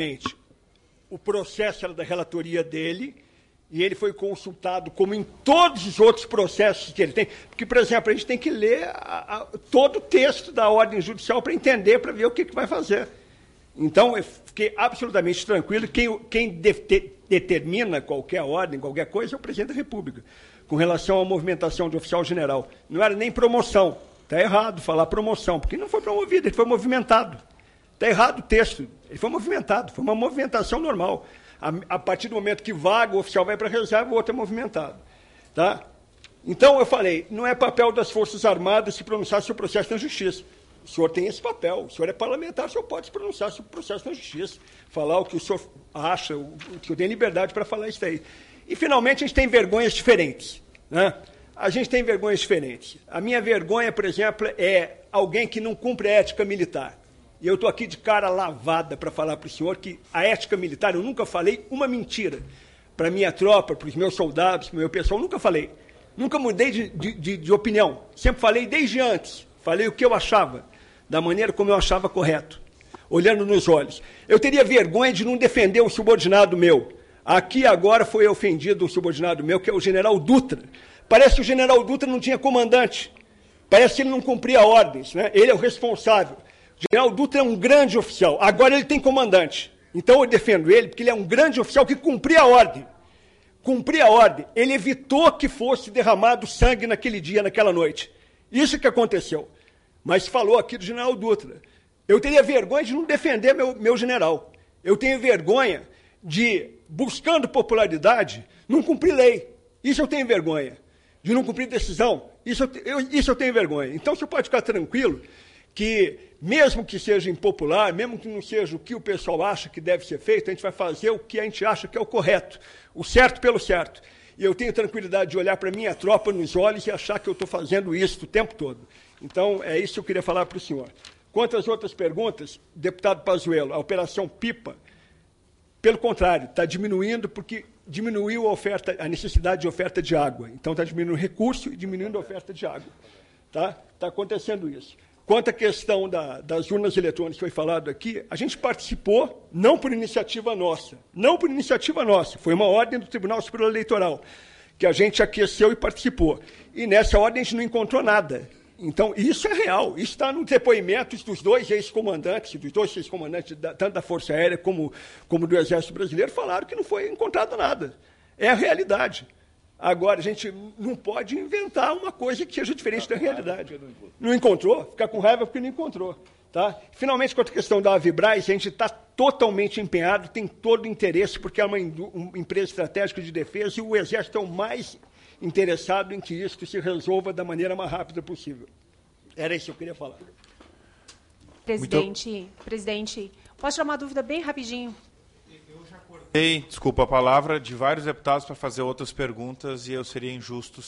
o processo era da relatoria dele, e ele foi consultado, como em todos os outros processos que ele tem. Porque, por exemplo, a gente tem que ler todo o texto da ordem judicial para entender, para ver o que vai fazer. Então, eu fiquei absolutamente tranquilo. Quem determina qualquer ordem, qualquer coisa, é o presidente da República, com relação à movimentação de oficial general. Não era nem promoção. Está errado falar promoção, porque não foi promovido, ele foi movimentado. Está errado o texto. Ele foi movimentado, foi uma movimentação normal. A partir do momento que vaga, o oficial vai para a reserva, o outro é movimentado. Tá? Então, eu falei, não é papel das Forças Armadas se pronunciar sobre o processo na Justiça. O senhor tem esse papel, o senhor é parlamentar, o senhor pode se pronunciar sobre o processo na Justiça, falar o que o senhor acha, o senhor tem liberdade para falar isso aí. E, finalmente, a gente tem vergonhas diferentes. Né? A gente tem vergonhas diferentes. A minha vergonha, por exemplo, é alguém que não cumpre a ética militar. E eu estou aqui de cara lavada para falar para o senhor que a ética militar, eu nunca falei uma mentira para a minha tropa, para os meus soldados, para o meu pessoal, nunca falei. Nunca mudei de opinião. Sempre falei desde antes. Falei o que eu achava, da maneira como eu achava correto, olhando nos olhos. Eu teria vergonha de não defender um subordinado meu. Aqui agora foi ofendido um subordinado meu, que é o general Dutra. Parece que o general Dutra não tinha comandante. Parece que ele não cumpria ordens. Né? Ele é o responsável. O general Dutra é um grande oficial. Agora ele tem comandante. Então eu defendo ele, porque ele é um grande oficial que cumpria a ordem. Cumpria a ordem. Ele evitou que fosse derramado sangue naquele dia, naquela noite. Isso que aconteceu. Mas falou aqui do general Dutra. Eu teria vergonha de não defender meu general. Eu tenho vergonha de, buscando popularidade, não cumprir lei. Isso eu tenho vergonha. De não cumprir decisão. Isso eu tenho vergonha. Então, você pode ficar tranquilo que, mesmo que seja impopular, mesmo que não seja o que o pessoal acha que deve ser feito, a gente vai fazer o que a gente acha que é o correto. O certo pelo certo. E eu tenho tranquilidade de olhar para a minha tropa nos olhos e achar que eu estou fazendo isso o tempo todo. Então, é isso que eu queria falar para o senhor. Quanto às outras perguntas, deputado Pazuello, a Operação Pipa, pelo contrário, está diminuindo porque diminuiu a necessidade de oferta de água. Então, está diminuindo o recurso e diminuindo a oferta de água. Tá? Está acontecendo isso. Quanto à questão das urnas eletrônicas que foi falado aqui, a gente participou, não por iniciativa nossa. Não por iniciativa nossa. Foi uma ordem do Tribunal Superior Eleitoral, que a gente aqueceu e participou. E nessa ordem a gente não encontrou nada. Então, isso é real. Isso está no depoimento dos dois ex-comandantes, tanto da Força Aérea como do Exército Brasileiro, falaram que não foi encontrado nada. É a realidade. Agora, a gente não pode inventar uma coisa que seja diferente da realidade. Não encontrou? Ficar com raiva porque não encontrou. Tá? Finalmente, quanto à questão da Avibraz, a gente está totalmente empenhado, tem todo o interesse, porque é uma empresa estratégica de defesa e o Exército é o mais interessado em que isso se resolva da maneira mais rápida possível. Era isso que eu queria falar. Presidente, posso tirar uma dúvida bem rapidinho? Desculpa a palavra, de vários deputados para fazer outras perguntas e eu seria injusto